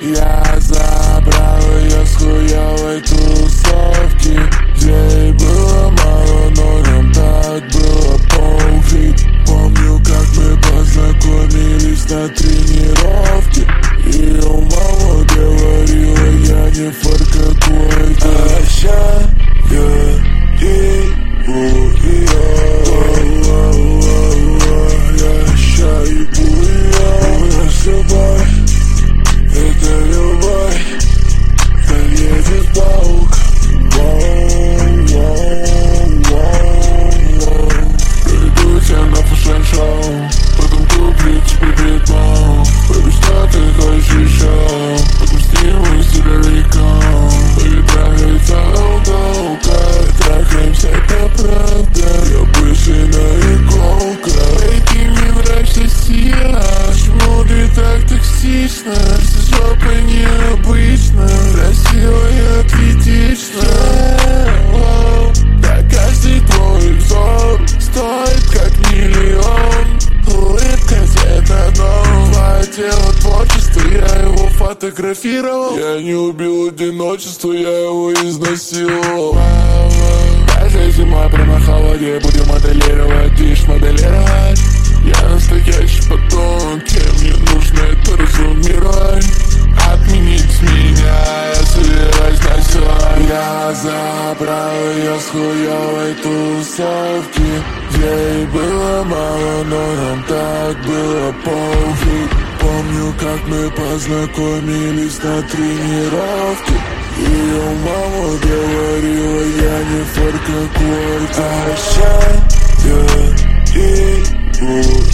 Я забрал ее с хуёвой тусовки, ей было мало, но нам так было пофиг. Помню, как мы познакомились на тренировке. Ее мама говорила, я не фар какой-то. А ща я ебу ее. Я ща ебу ее. У нас любовь, это любовь, доедет паук. Приведу тебя на фэшн-шоу, потом куплю тебе битман. Baby, что ты хочешь еще? Отпусти мой силовиком. Baby, трахается уголка, трахаемся, это правда. Я быстрая иголка. Baby, мне нравится сила. Почему ты так токсична? С жопой необычно, красивая, атлетична. Да каждый твой взор стоит как миллион. Улыбка цвета дом, твое тело творчество, я его фотографировал. Я не убил одиночество, я его изнасиловал. Даже зимой прямо на холоде будем моделировать, лишь моделировать. Я настоящий подонок, кем мне нужно это разумировать. Отменить меня, я собираюсь насиловать. Я забрал ее с хуёвой тусовки. Ей было мало, но нам так было пофиг. Помню, как мы познакомились на тренировке. Ее мама говорила, я не фар какой-то. А ща я ебу